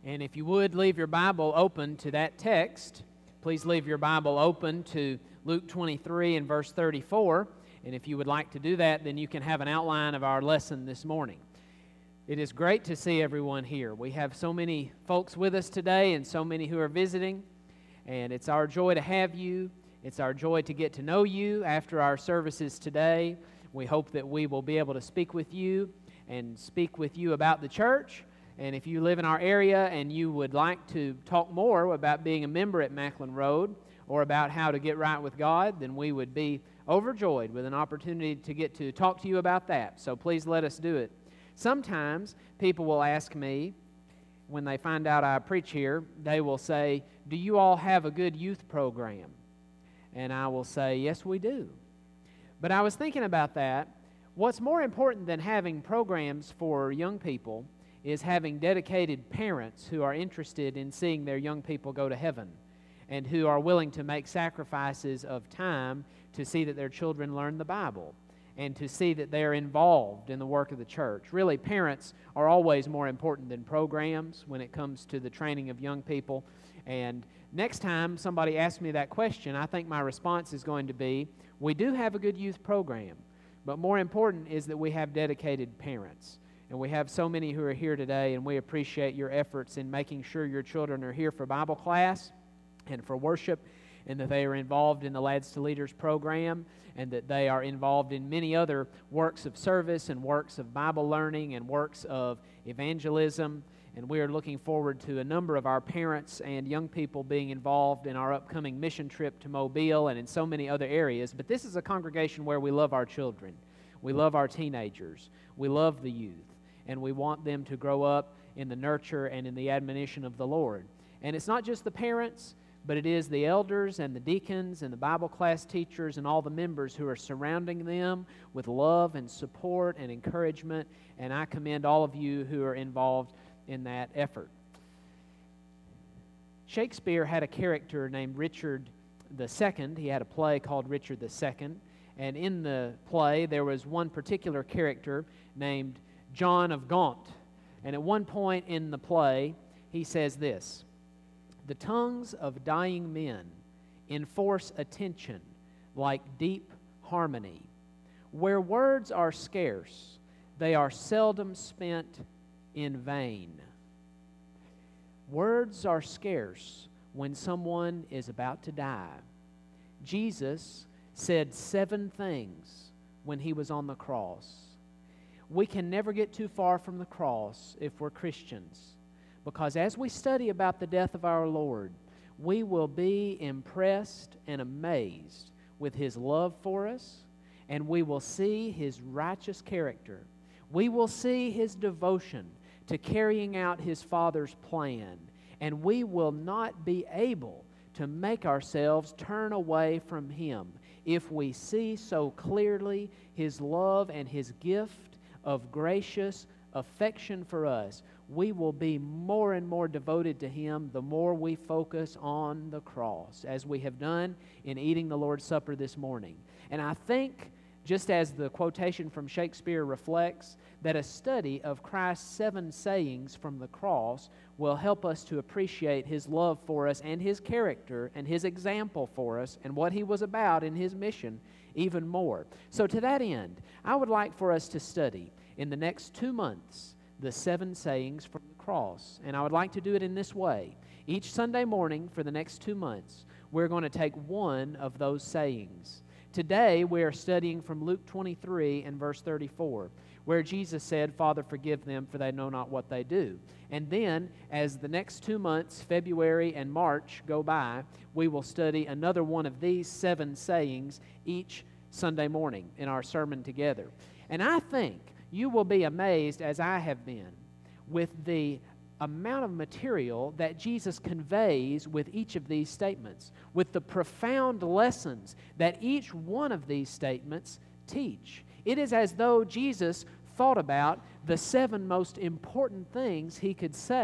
And if you would leave your Bible open to that text, please leave your Bible open to Luke 23 and verse 34. And if you would like to do that, then you can have an outline of our lesson this morning. It is great to see everyone here. We have so many folks with us today and so many who are visiting. And it's our joy to have you. It's our joy to get to know you after our services today. We hope that we will be able to speak with you and speak with you about the church. And if you live in our area and you would like to talk more about being a member at Macklin Road or about how to get right with God, then we would be overjoyed with an opportunity to get to talk to you about that. So please let us do it. Sometimes people will ask me, when they find out I preach here, they will say, "Do you all have a good youth program?" And I will say, "Yes, we do." But I was thinking about that. What's more important than having programs for young people is having dedicated parents who are interested in seeing their young people go to heaven and who are willing to make sacrifices of time to see that their children learn the Bible and to see that they're involved in the work of the church. Really, parents are always more important than programs when it comes to the training of young people. And next time somebody asks me that question, I think my response is going to be, we do have a good youth program, but more important is that we have dedicated parents. And we have so many who are here today, and we appreciate your efforts in making sure your children are here for Bible class and for worship, and that they are involved in the Lads to Leaders program, and that they are involved in many other works of service and works of Bible learning and works of evangelism. And we are looking forward to a number of our parents and young people being involved in our upcoming mission trip to Mobile and in so many other areas. But this is a congregation where we love our children. We love our teenagers. We love the youth. And we want them to grow up in the nurture and in the admonition of the Lord. And it's not just the parents, but it is the elders and the deacons and the Bible class teachers and all the members who are surrounding them with love and support and encouragement. And I commend all of you who are involved in that effort. Shakespeare had a character named Richard II. He had a play called Richard II. And in the play, there was one particular character named John of Gaunt. And at one point in the play, he says this: "The tongues of dying men enforce attention like deep harmony. Where words are scarce, they are seldom spent in vain." Words are scarce when someone is about to die. Jesus said 7 things when he was on the cross. We can never get too far from the cross if we're Christians, because as we study about the death of our Lord, we will be impressed and amazed with his love for us, and we will see his righteous character. We will see his devotion to carrying out his Father's plan, and we will not be able to make ourselves turn away from him if we see so clearly his love and his gift of gracious affection for us. We will be more and more devoted to him the more we focus on the cross, as we have done in eating the Lord's Supper this morning. And I think, just as the quotation from Shakespeare reflects, that a study of Christ's 7 sayings from the cross will help us to appreciate his love for us and his character and his example for us and what he was about in his mission even more. So to that end, I would like for us to study in the next 2 months the 7 sayings from the cross. And I would like to do it in this way. Each Sunday morning for the next 2 months, we're going to take one of those sayings. Today, we are studying from Luke 23 and verse 34, where Jesus said, "Father, forgive them, for they know not what they do." And then, as the next 2 months, February and March, go by, we will study another one of these 7 sayings each Sunday morning in our sermon together. And I think you will be amazed, as I have been, with the amount of material that Jesus conveys with each of these statements, with the profound lessons that each one of these statements teach. It is as though Jesus thought about the 7 most important things he could say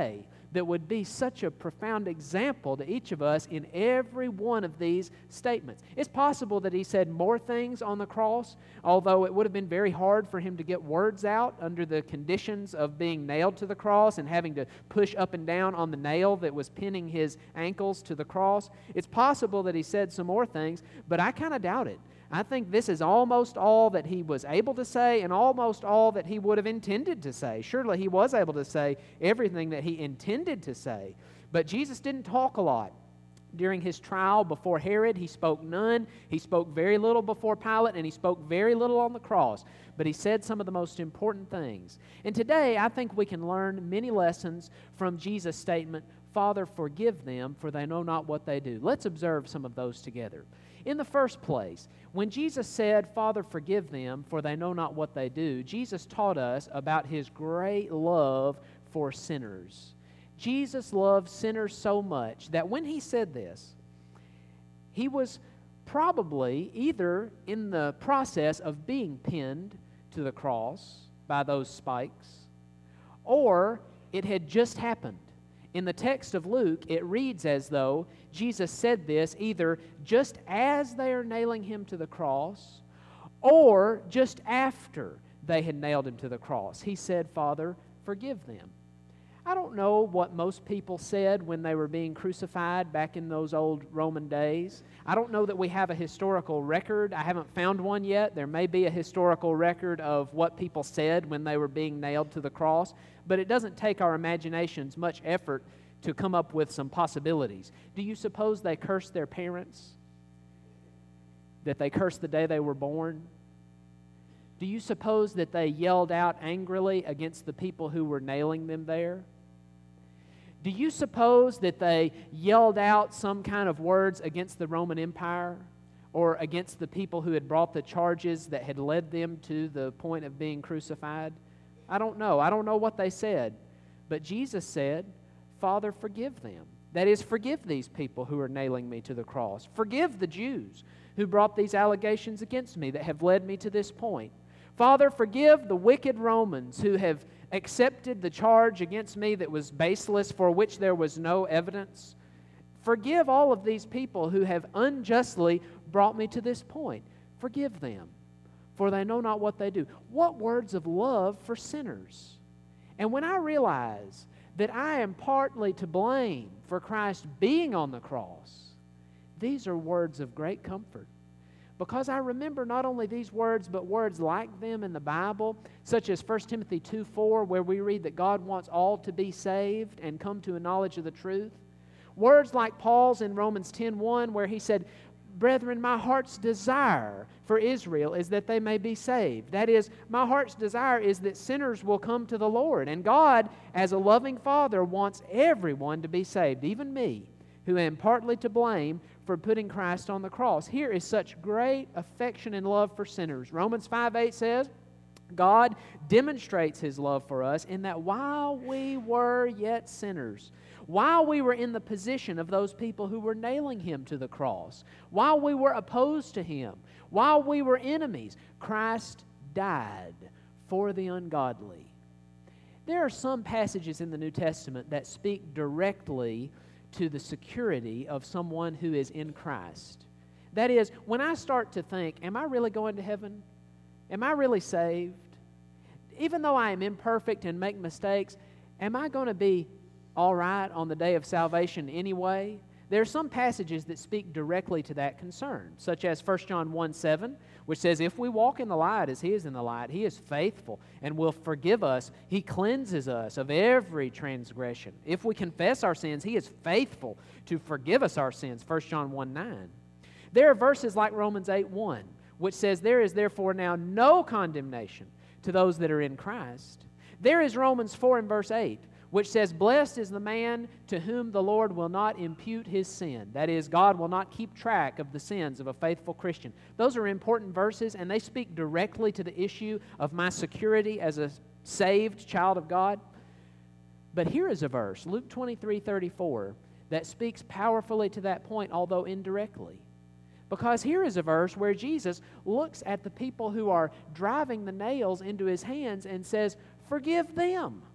that would be such a profound example to each of us in every one of these statements. It's possible that he said more things on the cross, although it would have been very hard for him to get words out under the conditions of being nailed to the cross and having to push up and down on the nail that was pinning his ankles to the cross. It's possible that he said some more things, but I kind of doubt it. I think this is almost all that he was able to say and almost all that he would have intended to say. Surely he was able to say everything that he intended to say. But Jesus didn't talk a lot. During his trial before Herod, he spoke none. He spoke very little before Pilate, and he spoke very little on the cross. But he said some of the most important things. And today, I think we can learn many lessons from Jesus' statement, "Father, forgive them, for they know not what they do." Let's observe some of those together. In the first place, when Jesus said, "Father, forgive them, for they know not what they do," Jesus taught us about his great love for sinners. Jesus loved sinners so much that when he said this, he was probably either in the process of being pinned to the cross by those spikes, or it had just happened. In the text of Luke, it reads as though Jesus said this either just as they are nailing him to the cross or just after they had nailed him to the cross. He said, "Father, forgive them." I don't know what most people said when they were being crucified back in those old Roman days. I don't know that we have a historical record. I haven't found one yet. There may be a historical record of what people said when they were being nailed to the cross, but it doesn't take our imaginations much effort to come up with some possibilities. Do you suppose they cursed their parents? That they cursed the day they were born? Do you suppose that they yelled out angrily against the people who were nailing them there? Do you suppose that they yelled out some kind of words against the Roman Empire or against the people who had brought the charges that had led them to the point of being crucified? I don't know. I don't know what they said. But Jesus said, "Father, forgive them." That is, forgive these people who are nailing me to the cross. Forgive the Jews who brought these allegations against me that have led me to this point. Father, forgive the wicked Romans who have accepted the charge against me that was baseless, for which there was no evidence. Forgive all of these people who have unjustly brought me to this point. Forgive them, for they know not what they do. What words of love for sinners. And when I realize that I am partly to blame for Christ being on the cross, these are words of great comfort. Because I remember not only these words, but words like them in the Bible, such as 1 Timothy 2:4, where we read that God wants all to be saved and come to a knowledge of the truth. Words like Paul's in Romans 10:1, where he said, "Brethren, my heart's desire for Israel is that they may be saved." That is, my heart's desire is that sinners will come to the Lord. And God, as a loving Father, wants everyone to be saved, even me, who am partly to blame for putting Christ on the cross. Here is such great affection and love for sinners. Romans 5:8 says, God demonstrates His love for us in that while we were yet sinners, while we were in the position of those people who were nailing Him to the cross, while we were opposed to Him, while we were enemies, Christ died for the ungodly. There are some passages in the New Testament that speak directly to the security of someone who is in Christ. That is, when I start to think, am I really going to heaven? Am I really saved? Even though I am imperfect and make mistakes, am I going to be all right on the day of salvation anyway? There are some passages that speak directly to that concern, such as 1 John 1:7, which says, if we walk in the light as He is in the light, He is faithful and will forgive us. He cleanses us of every transgression. If we confess our sins, He is faithful to forgive us our sins, 1 John 1:9. There are verses like Romans 8:1, which says, there is therefore now no condemnation to those that are in Christ. There is Romans 4 and verse 8, which says, blessed is the man to whom the Lord will not impute his sin. That is, God will not keep track of the sins of a faithful Christian. Those are important verses, and they speak directly to the issue of my security as a saved child of God. But here is a verse, Luke 23:34, that speaks powerfully to that point, although indirectly. Because here is a verse where Jesus looks at the people who are driving the nails into His hands and says, forgive them.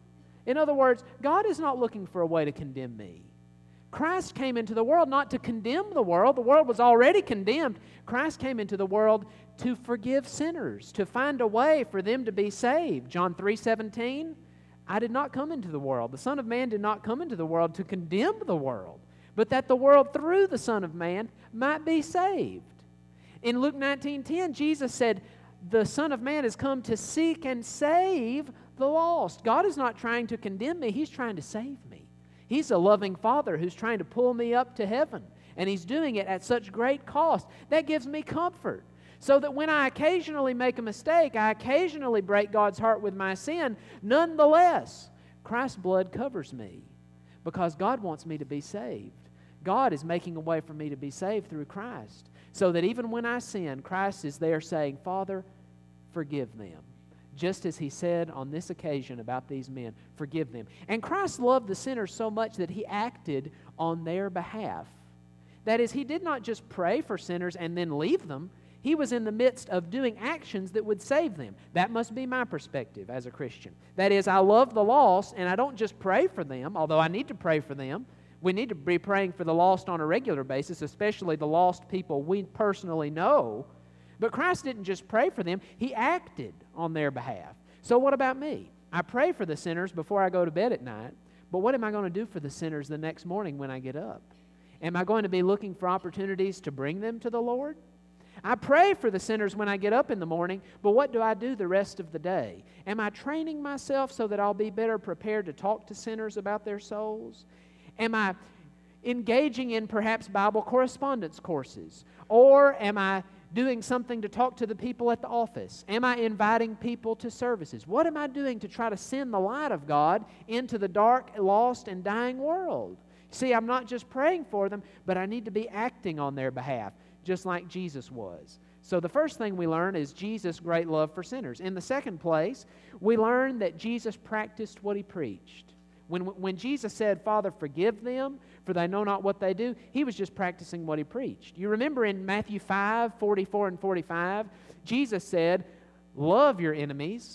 In other words, God is not looking for a way to condemn me. Christ came into the world not to condemn the world. The world was already condemned. Christ came into the world to forgive sinners, to find a way for them to be saved. John 3:17, I did not come into the world. The Son of Man did not come into the world to condemn the world, but that the world through the Son of Man might be saved. In Luke 19:10, Jesus said, the Son of Man has come to seek and save the lost. God is not trying to condemn me. He's trying to save me. He's a loving Father who's trying to pull me up to heaven, and He's doing it at such great cost. That gives me comfort, so that when I occasionally make a mistake, I occasionally break God's heart with my sin, nonetheless, Christ's blood covers me because God wants me to be saved. God is making a way for me to be saved through Christ, so that even when I sin, Christ is there saying, Father, forgive them. Just as He said on this occasion about these men, forgive them. And Christ loved the sinners so much that He acted on their behalf. That is, He did not just pray for sinners and then leave them. He was in the midst of doing actions that would save them. That must be my perspective as a Christian. That is, I love the lost, and I don't just pray for them, although I need to pray for them. We need to be praying for the lost on a regular basis, especially the lost people we personally know. But Christ didn't just pray for them, He acted on their behalf. So what about me? I pray for the sinners before I go to bed at night, but what am I going to do for the sinners the next morning when I get up? Am I going to be looking for opportunities to bring them to the Lord? I pray for the sinners when I get up in the morning, but what do I do the rest of the day? Am I training myself so that I'll be better prepared to talk to sinners about their souls? Am I engaging in perhaps Bible correspondence courses? Or am I doing something to talk to the people at the office? Am I inviting people to services? What am I doing to try to send the light of God into the dark, lost, and dying world? See, I'm not just praying for them, but I need to be acting on their behalf, just like Jesus was. So the first thing we learn is Jesus' great love for sinners. In the second place, we learn that Jesus practiced what He preached. When Jesus said, Father, forgive them, for they know not what they do, He was just practicing what He preached. You remember in Matthew 5:44 and 45, Jesus said, love your enemies,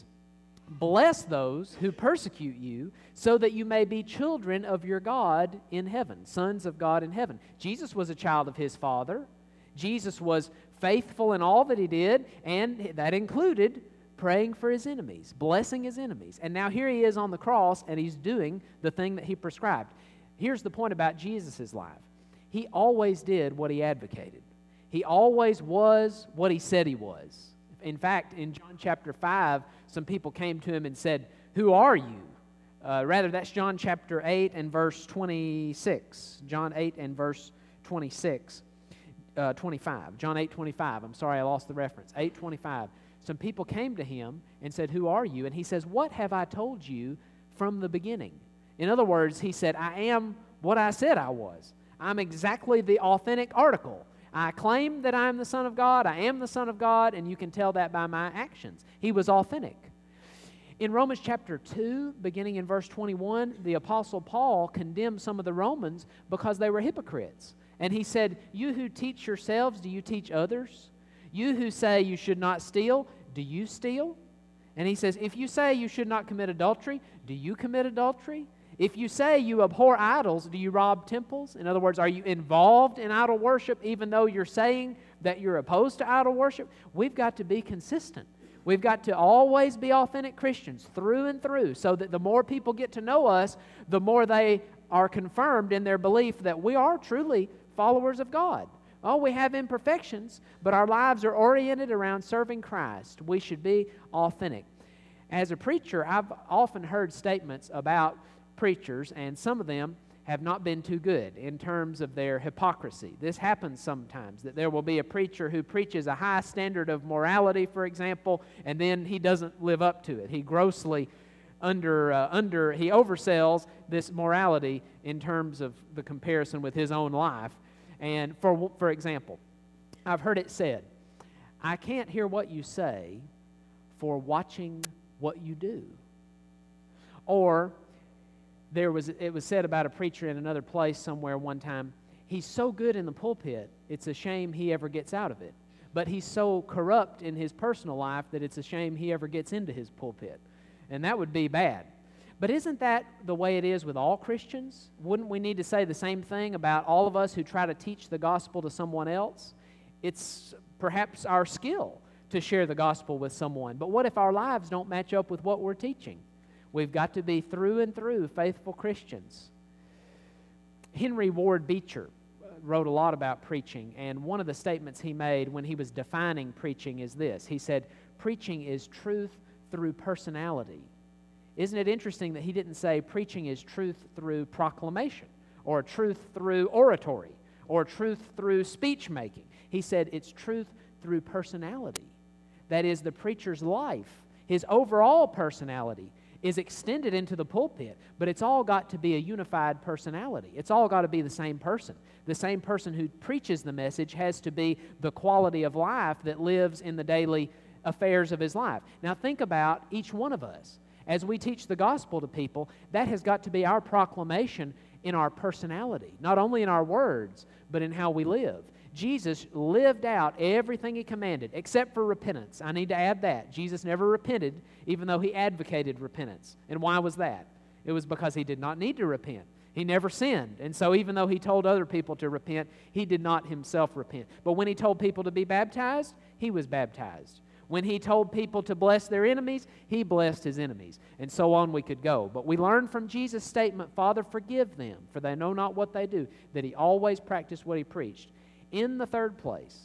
bless those who persecute you, so that you may be children of your God in heaven, sons of God in heaven. Jesus was a child of His Father. Jesus was faithful in all that He did, and that included praying for His enemies, blessing His enemies. And now here He is on the cross, and He's doing the thing that He prescribed. Here's the point about Jesus' life. He always did what He advocated. He always was what He said He was. In fact, in John chapter 5, some people came to Him and said, who are you? That's John chapter 8 and verse 26. John 8 and verse 26. 25. John 8:25. I'm sorry, I lost the reference. 8:25. Some people came to Him and said, who are you? And He says, what have I told you from the beginning? In other words, He said, I am what I said I was. I'm exactly the authentic article. I claim that I am the Son of God. I am the Son of God, and you can tell that by my actions. He was authentic. In Romans chapter 2, beginning in verse 21, the Apostle Paul condemned some of the Romans because they were hypocrites. And he said, you who teach yourselves, do you teach others? You who say you should not steal, do you steal? And he says, if you say you should not commit adultery, do you commit adultery? If you say you abhor idols, do you rob temples? In other words, are you involved in idol worship even though you're saying that you're opposed to idol worship? We've got to be consistent. We've got to always be authentic Christians through and through, so that the more people get to know us, the more they are confirmed in their belief that we are truly followers of God. Oh, we have imperfections, but our lives are oriented around serving Christ. We should be authentic. As a preacher, I've often heard statements about preachers, and some of them have not been too good in terms of their hypocrisy. This happens sometimes, that there will be a preacher who preaches a high standard of morality, for example, and then he doesn't live up to it. He grossly he oversells this morality in terms of the comparison with his own life. And for example, I've heard it said, I can't hear what you say for watching what you do. Or it was said about a preacher in another place somewhere one time, he's so good in the pulpit, it's a shame he ever gets out of it. But he's so corrupt in his personal life that it's a shame he ever gets into his pulpit. And that would be bad. But isn't that the way it is with all Christians? Wouldn't we need to say the same thing about all of us who try to teach the gospel to someone else? It's perhaps our skill to share the gospel with someone. But what if our lives don't match up with what we're teaching? We've got to be through and through faithful Christians. Henry Ward Beecher wrote a lot about preaching, and one of the statements he made when he was defining preaching is this. He said, preaching is truth through personality. Isn't it interesting that he didn't say preaching is truth through proclamation, or truth through oratory, or truth through speech making? He said it's truth through personality. That is, the preacher's life, his overall personality, is extended into the pulpit, but it's all got to be a unified personality. It's all got to be the same person. The same person who preaches the message has to be the quality of life that lives in the daily affairs of his life. Now think about each one of us. As we teach the gospel to people, that has got to be our proclamation in our personality, not only in our words, but in how we live. Jesus lived out everything He commanded, except for repentance. I need to add that. Jesus never repented, even though He advocated repentance. And why was that? It was because He did not need to repent. He never sinned. And so even though He told other people to repent, He did not Himself repent. But when He told people to be baptized, He was baptized. When He told people to bless their enemies, He blessed His enemies. And so on we could go. But we learn from Jesus' statement, Father, forgive them, for they know not what they do, that He always practiced what He preached. In the third place,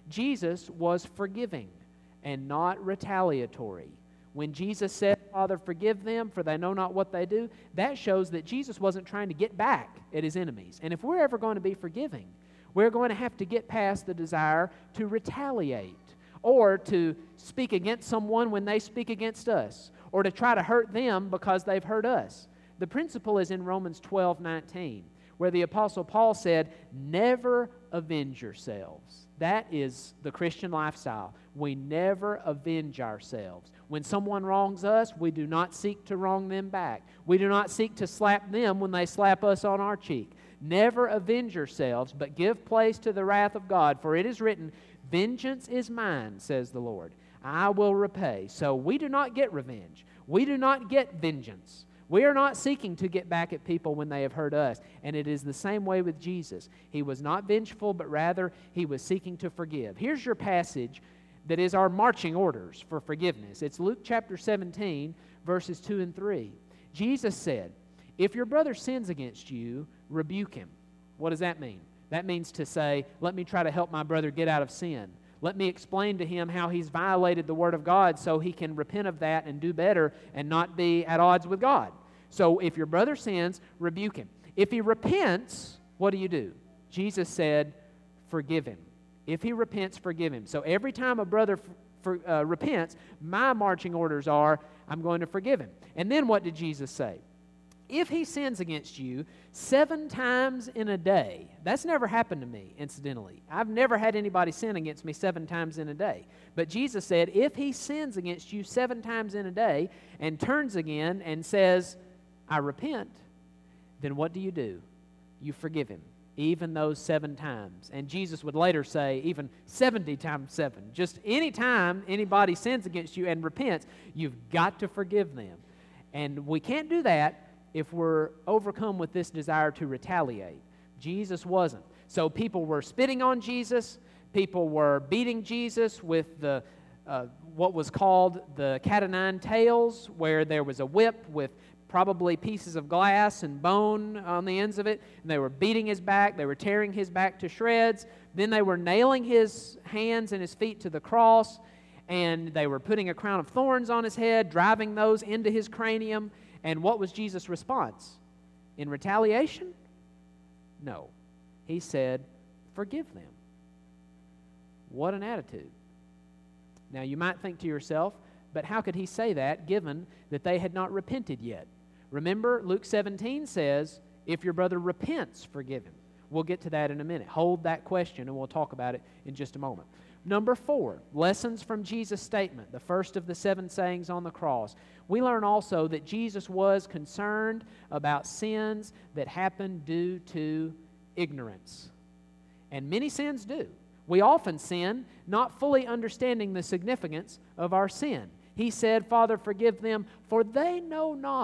Jesus was forgiving and not retaliatory. When Jesus said, Father, forgive them, for they know not what they do, that shows that Jesus wasn't trying to get back at His enemies. And if we're ever going to be forgiving, we're going to have to get past the desire to retaliate, or to speak against someone when they speak against us, or to try to hurt them because they've hurt us. The principle is in Romans 12:19, where the Apostle Paul said, never avenge yourselves. That is the Christian lifestyle. We never avenge ourselves. When someone wrongs us, we do not seek to wrong them back. We do not seek to slap them when they slap us on our cheek. Never avenge yourselves, but give place to the wrath of God, for it is written, vengeance is mine, says the Lord. I will repay. So we do not get revenge. We do not get vengeance. We are not seeking to get back at people when they have hurt us. And it is the same way with Jesus. He was not vengeful, but rather He was seeking to forgive. Here's your passage that is our marching orders for forgiveness. It's Luke chapter 17, verses 2 and 3. Jesus said, if your brother sins against you, rebuke him. What does that mean? That means to say, let me try to help my brother get out of sin. Let me explain to him how he's violated the Word of God so he can repent of that and do better and not be at odds with God. So if your brother sins, rebuke him. If he repents, what do? Jesus said, forgive him. If he repents, forgive him. So every time a brother repents, my marching orders are, I'm going to forgive him. And then what did Jesus say? If he sins against you 7 times in a day, that's never happened to me, incidentally. I've never had anybody sin against me 7 times in a day. But Jesus said, if he sins against you 7 times in a day and turns again and says, I repent, then what do? You forgive him, even those 7 times. And Jesus would later say, even 70 times 7. Just any time anybody sins against you and repents, you've got to forgive them. And we can't do that if we're overcome with this desire to retaliate. Jesus wasn't. So people were spitting on Jesus. People were beating Jesus with the what was called the cat o' nine tails, where there was a whip with probably pieces of glass and bone on the ends of it. And they were beating his back. They were tearing his back to shreds. Then they were nailing his hands and his feet to the cross. And they were putting a crown of thorns on his head, driving those into his cranium. And what was Jesus' response? In retaliation? No. He said, forgive them. What an attitude. Now you might think to yourself, but how could he say that given that they had not repented yet? Remember, Luke 17 says, if your brother repents, forgive him. We'll get to that in a minute. Hold that question and we'll talk about it in just a moment. Number 4, lessons from Jesus' statement, the first of the 7 sayings on the cross. We learn also that Jesus was concerned about sins that happened due to ignorance. And many sins do. We often sin not fully understanding the significance of our sin. He said, Father, forgive them, for they know not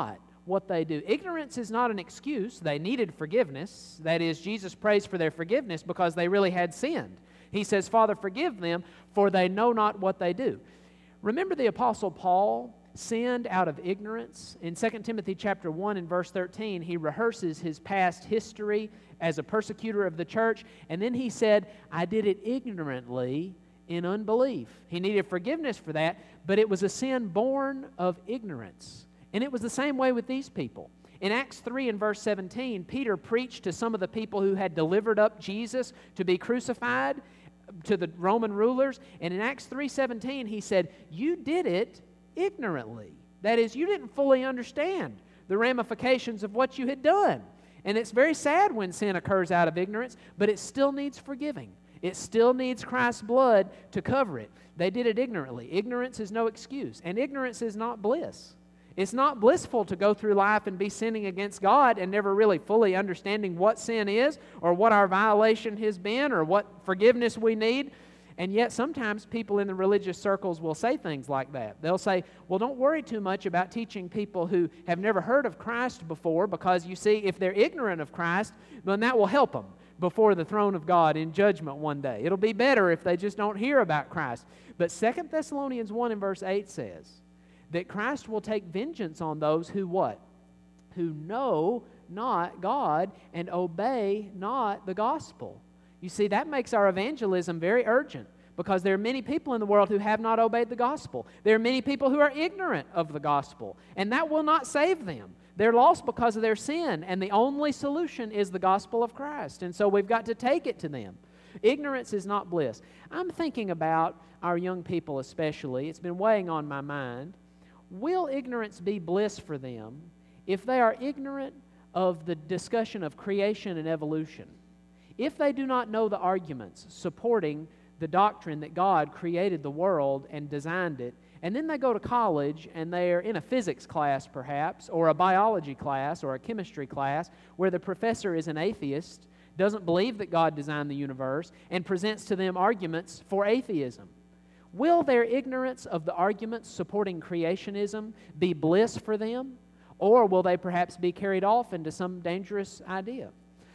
what they do. Ignorance is not an excuse. They needed forgiveness. That is, Jesus prays for their forgiveness because they really had sinned. He says, Father, forgive them, for they know not what they do. Remember the Apostle Paul sinned out of ignorance? In 2 Timothy chapter 1 and verse 13, he rehearses his past history as a persecutor of the church, and then he said, I did it ignorantly in unbelief. He needed forgiveness for that, but it was a sin born of ignorance. And it was the same way with these people. In Acts 3 and verse 17, Peter preached to some of the people who had delivered up Jesus to be crucified, to the Roman rulers. And in Acts 3:17, he said, you did it ignorantly. That is, you didn't fully understand the ramifications of what you had done. And it's very sad when sin occurs out of ignorance, but it still needs forgiving. It still needs Christ's blood to cover it. They did it ignorantly. Ignorance is no excuse, and ignorance is not bliss. It's not blissful to go through life and be sinning against God and never really fully understanding what sin is or what our violation has been or what forgiveness we need. And yet sometimes people in the religious circles will say things like that. They'll say, well, don't worry too much about teaching people who have never heard of Christ before, because you see, if they're ignorant of Christ, then that will help them before the throne of God in judgment one day. It'll be better if they just don't hear about Christ. But 2 Thessalonians 1 and verse 8 says that Christ will take vengeance on those who what? Who know not God and obey not the gospel. You see, that makes our evangelism very urgent, because there are many people in the world who have not obeyed the gospel. There are many people who are ignorant of the gospel, and that will not save them. They're lost because of their sin, and the only solution is the gospel of Christ. And so we've got to take it to them. Ignorance is not bliss. I'm thinking about our young people especially. It's been weighing on my mind. Will ignorance be bliss for them if they are ignorant of the discussion of creation and evolution? If they do not know the arguments supporting the doctrine that God created the world and designed it, and then they go to college and they're in a physics class perhaps, or a biology class, or a chemistry class, where the professor is an atheist, doesn't believe that God designed the universe, and presents to them arguments for atheism. Will their ignorance of the arguments supporting creationism be bliss for them? Or will they perhaps be carried off into some dangerous idea?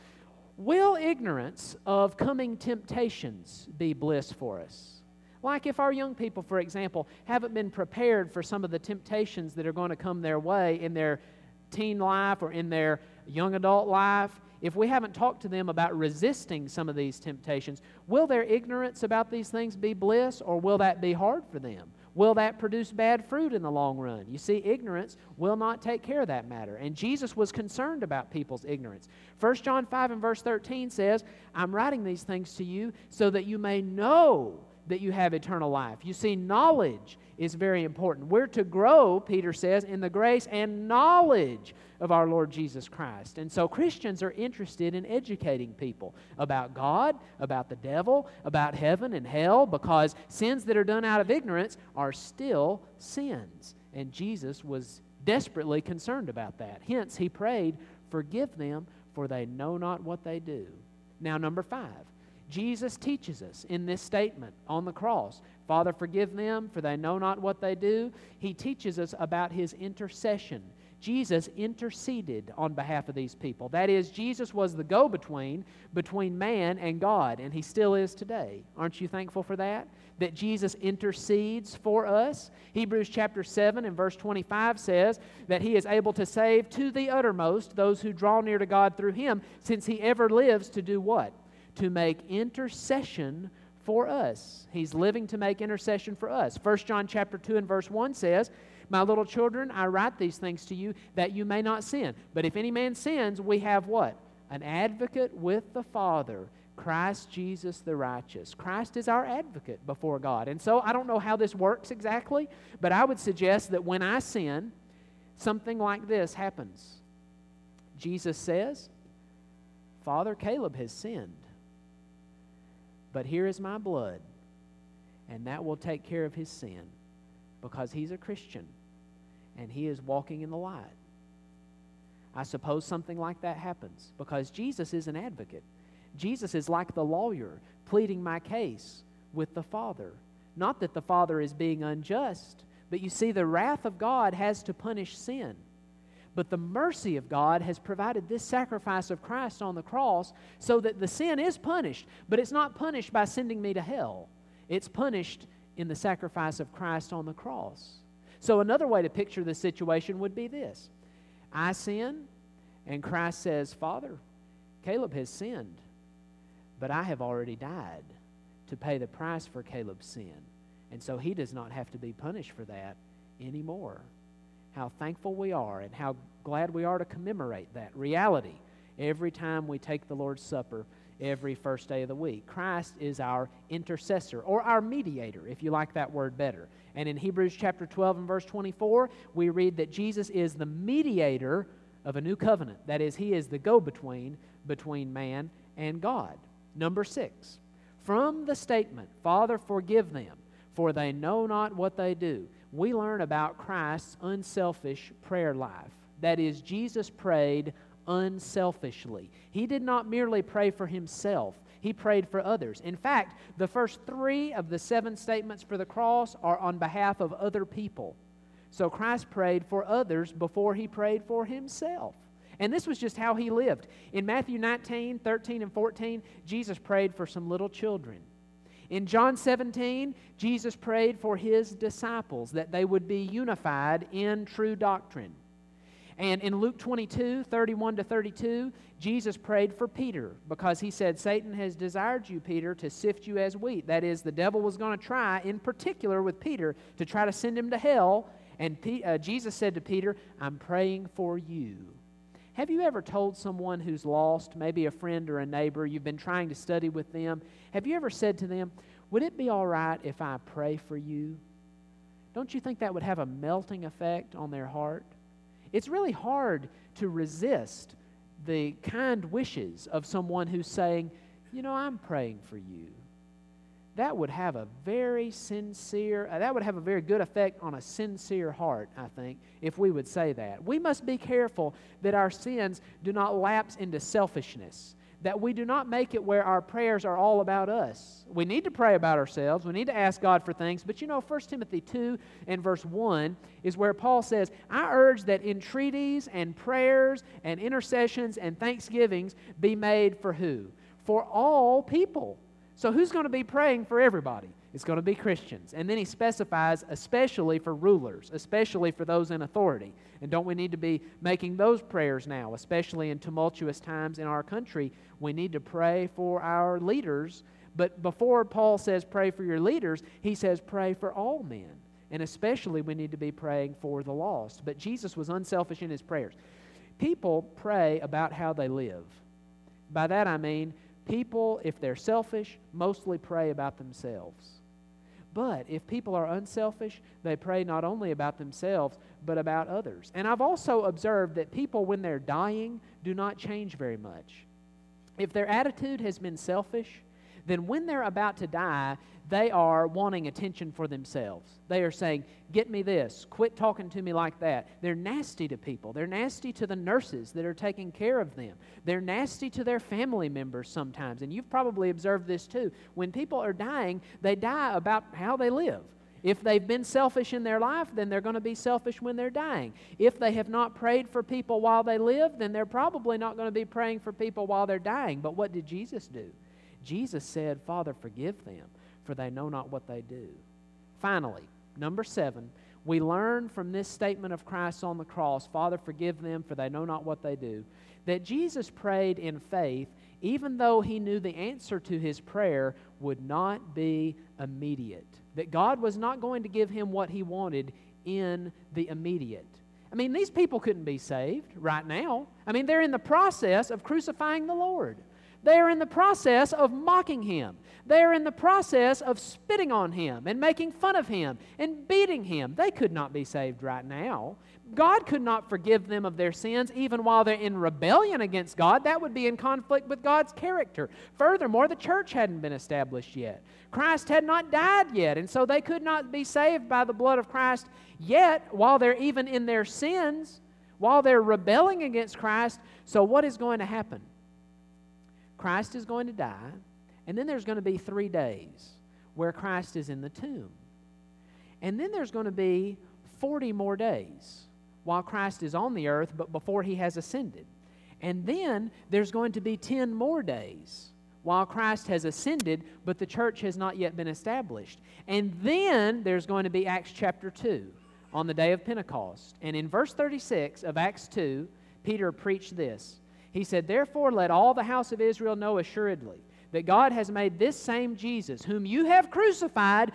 Will ignorance of coming temptations be bliss for us? Like if our young people, for example, haven't been prepared for some of the temptations that are going to come their way in their teen life or in their young adult life, if we haven't talked to them about resisting some of these temptations, will their ignorance about these things be bliss, or will that be hard for them? Will that produce bad fruit in the long run? You see, ignorance will not take care of that matter. And Jesus was concerned about people's ignorance. 1 John 5 and verse 13 says, I'm writing these things to you so that you may know that you have eternal life. You see, knowledge is very important. We're to grow, Peter says, in the grace and knowledge of our Lord Jesus Christ. And so Christians are interested in educating people about God, about the devil, about heaven and hell, because sins that are done out of ignorance are still sins. And Jesus was desperately concerned about that. Hence, he prayed, forgive them, for they know not what they do. Now, number 5. Jesus teaches us in this statement on the cross, Father, forgive them, for they know not what they do. He teaches us about his intercession. Jesus interceded on behalf of these people. That is, Jesus was the go-between between man and God, and he still is today. Aren't you thankful for that? That Jesus intercedes for us? Hebrews chapter 7 and verse 25 says that he is able to save to the uttermost those who draw near to God through him, since he ever lives to do what? To make intercession for us. He's living to make intercession for us. 1 John chapter 2 and verse 1 says, my little children, I write these things to you that you may not sin. But if any man sins, we have what? An advocate with the Father, Christ Jesus the righteous. Christ is our advocate before God. And so I don't know how this works exactly, but I would suggest that when I sin, something like this happens. Jesus says, Father, Caleb has sinned, but here is my blood, and that will take care of his sin, because he's a Christian, and he is walking in the light. I suppose something like that happens, because Jesus is an advocate. Jesus is like the lawyer pleading my case with the Father. Not that the Father is being unjust, but you see, the wrath of God has to punish sin. But the mercy of God has provided this sacrifice of Christ on the cross so that the sin is punished, but it's not punished by sending me to hell. It's punished in the sacrifice of Christ on the cross. So another way to picture the situation would be this. I sin, and Christ says, Father, Caleb has sinned, but I have already died to pay the price for Caleb's sin. And so he does not have to be punished for that anymore. How thankful we are and how glad we are to commemorate that reality every time we take the Lord's Supper every first day of the week. Christ is our intercessor, or our mediator, if you like that word better. And in Hebrews chapter 12 and verse 24, we read that Jesus is the mediator of a new covenant. That is, He is the go-between between man and God. Number 6, from the statement, Father, forgive them, for they know not what they do, we learn about Christ's unselfish prayer life. That is, Jesus prayed unselfishly. He did not merely pray for Himself. He prayed for others. In fact, the first 3 of the 7 statements for the cross are on behalf of other people. So Christ prayed for others before He prayed for Himself. And this was just how He lived. In Matthew 19, 13, and 14, Jesus prayed for some little children. In John 17, Jesus prayed for His disciples, that they would be unified in true doctrine. And in Luke 22, 31 to 32, Jesus prayed for Peter because He said, Satan has desired you, Peter, to sift you as wheat. That is, the devil was going to try, in particular with Peter, to try to send him to hell. And Jesus said to Peter, I'm praying for you. Have you ever told someone who's lost, maybe a friend or a neighbor, you've been trying to study with them, have you ever said to them, would it be all right if I pray for you? Don't you think that would have a melting effect on their heart? It's really hard to resist the kind wishes of someone who's saying, you know, I'm praying for you. That would have a very good effect on a sincere heart, I think, if we would say that. We must be careful that our sins do not lapse into selfishness, that we do not make it where our prayers are all about us. We need to pray about ourselves. We need to ask God for things. But you know, 1 Timothy 2 and verse 1 is where Paul says, I urge that entreaties and prayers and intercessions and thanksgivings be made for who? For all people. So who's going to be praying for everybody? It's going to be Christians. And then he specifies especially for rulers, especially for those in authority. And don't we need to be making those prayers now, especially in tumultuous times in our country? We need to pray for our leaders. But before Paul says pray for your leaders, he says pray for all men. And especially we need to be praying for the lost. But Jesus was unselfish in His prayers. People pray about how they live. By that I mean, people, if they're selfish, mostly pray about themselves. But if people are unselfish, they pray not only about themselves, but about others. And I've also observed that people, when they're dying, do not change very much. If their attitude has been selfish, then when they're about to die, they are wanting attention for themselves. They are saying, get me this, quit talking to me like that. They're nasty to people. They're nasty to the nurses that are taking care of them. They're nasty to their family members sometimes. And you've probably observed this too. When people are dying, they die about how they live. If they've been selfish in their life, then they're going to be selfish when they're dying. If they have not prayed for people while they live, then they're probably not going to be praying for people while they're dying. But what did Jesus do? Jesus said, Father, forgive them, for they know not what they do. Finally, number 7, we learn from this statement of Christ on the cross, Father, forgive them, for they know not what they do, that Jesus prayed in faith, even though He knew the answer to His prayer would not be immediate. That God was not going to give him what he wanted in the immediate. I mean, these people couldn't be saved right now. I mean, they're in the process of crucifying the Lord. They are in the process of mocking Him. They are in the process of spitting on Him and making fun of Him and beating Him. They could not be saved right now. God could not forgive them of their sins even while they're in rebellion against God. That would be in conflict with God's character. Furthermore, the church hadn't been established yet. Christ had not died yet, and so they could not be saved by the blood of Christ yet while they're even in their sins, while they're rebelling against Christ. So what is going to happen? Christ is going to die, and then there's going to be 3 days where Christ is in the tomb. And then there's going to be 40 more days while Christ is on the earth, but before he has ascended. And then there's going to be 10 more days while Christ has ascended, but the church has not yet been established. And then there's going to be Acts chapter 2 on the day of Pentecost. And in verse 36 of Acts 2, Peter preached this. He said, "Therefore let all the house of Israel know assuredly that God has made this same Jesus, whom you have crucified,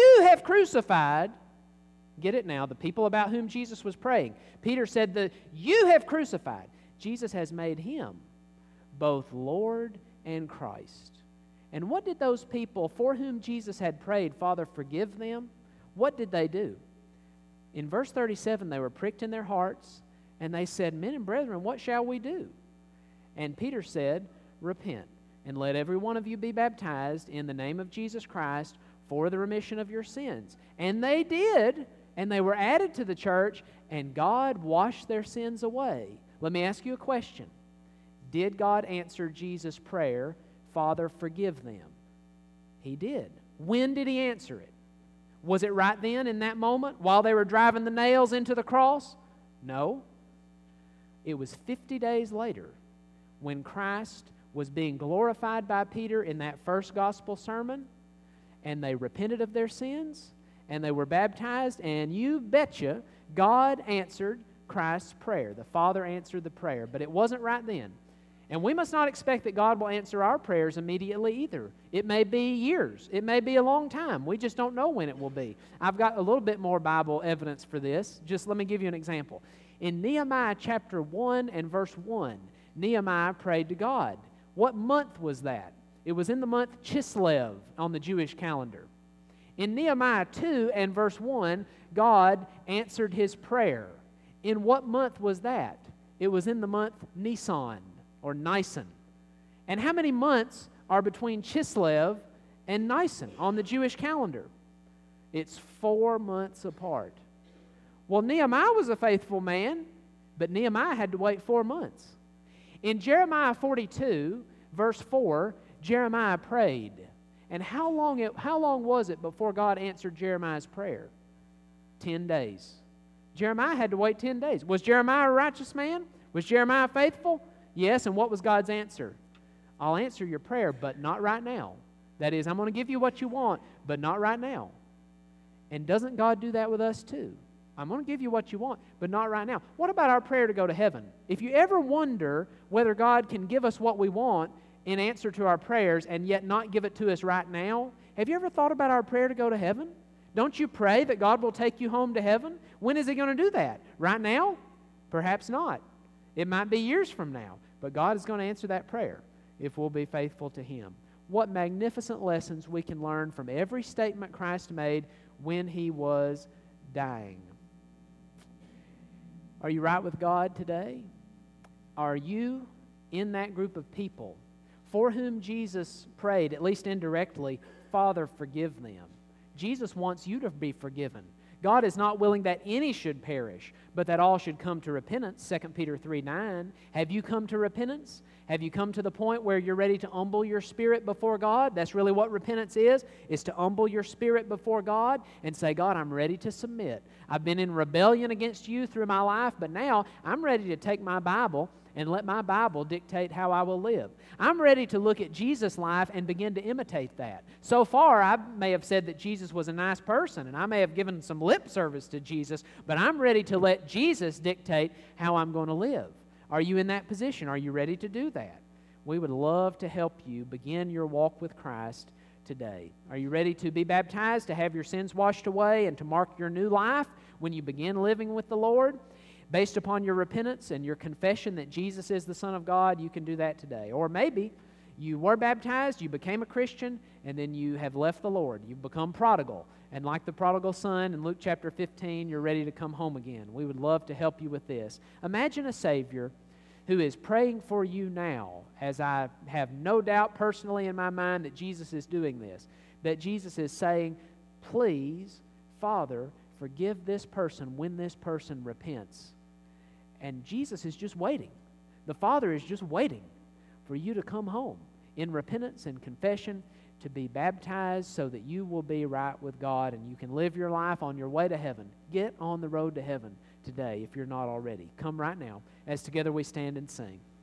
get it now, the people about whom Jesus was praying. Peter said that you have crucified. Jesus has made him both Lord and Christ." And what did those people for whom Jesus had prayed, "Father, forgive them," what did they do? In verse 37, they were pricked in their hearts, and they said, "Men and brethren, what shall we do?" And Peter said, "Repent, and let every one of you be baptized in the name of Jesus Christ for the remission of your sins." And they did, and they were added to the church, and God washed their sins away. Let me ask you a question. Did God answer Jesus' prayer, "Father, forgive them"? He did. When did he answer it? Was it right then in that moment while they were driving the nails into the cross? No. It was 50 days later when Christ was being glorified by Peter in that first gospel sermon, and they repented of their sins, and they were baptized, and you betcha God answered Christ's prayer. The Father answered the prayer, but it wasn't right then. And we must not expect that God will answer our prayers immediately either. It may be years. It may be a long time. We just don't know when it will be. I've got a little bit more Bible evidence for this. Just let me give you an example. In Nehemiah chapter 1 and verse 1, Nehemiah prayed to God. What month was that? It was in the month Chislev on the Jewish calendar. In Nehemiah 2 and verse 1, God answered his prayer. In what month was that? It was in the month Nisan or Nisan. And how many months are between Chislev and Nisan on the Jewish calendar? It's 4 months apart. Well, Nehemiah was a faithful man, but Nehemiah had to wait 4 months. In Jeremiah 42, verse 4, Jeremiah prayed. And how long was it before God answered Jeremiah's prayer? 10 days. Jeremiah had to wait 10 days. Was Jeremiah a righteous man? Was Jeremiah faithful? Yes, and what was God's answer? "I'll answer your prayer, but not right now." That is, I'm going to give you what you want, but not right now. And doesn't God do that with us too? I'm going to give you what you want, but not right now. What about our prayer to go to heaven? If you ever wonder whether God can give us what we want in answer to our prayers and yet not give it to us right now, have you ever thought about our prayer to go to heaven? Don't you pray that God will take you home to heaven? When is he going to do that? Right now? Perhaps not. It might be years from now. But God is going to answer that prayer if we'll be faithful to him. What magnificent lessons we can learn from every statement Christ made when he was dying. Are you right with God today? Are you in that group of people for whom Jesus prayed, at least indirectly, "Father, forgive them"? Jesus wants you to be forgiven. God is not willing that any should perish, but that all should come to repentance. 2 Peter 3:9. Have you come to repentance? Have you come to the point where you're ready to humble your spirit before God? That's really what repentance is to humble your spirit before God and say, "God, I'm ready to submit. I've been in rebellion against you through my life, but now I'm ready to take my Bible and let my Bible dictate how I will live. I'm ready to look at Jesus' life and begin to imitate that." So far, I may have said that Jesus was a nice person, and I may have given some lip service to Jesus, but I'm ready to let Jesus dictate how I'm going to live. Are you in that position? Are you ready to do that? We would love to help you begin your walk with Christ today. Are you ready to be baptized, to have your sins washed away, and to mark your new life when you begin living with the Lord? Based upon your repentance and your confession that Jesus is the Son of God, you can do that today. Or maybe you were baptized, you became a Christian, and then you have left the Lord. You've become prodigal. And like the prodigal son in Luke chapter 15, you're ready to come home again. We would love to help you with this. Imagine a Savior who is praying for you now, as I have no doubt personally in my mind that Jesus is doing this, that Jesus is saying, "Please, Father, forgive this person when this person repents." And Jesus is just waiting. The Father is just waiting for you to come home in repentance and confession, to be baptized so that you will be right with God and you can live your life on your way to heaven. Get on the road to heaven today if you're not already. Come right now as together we stand and sing.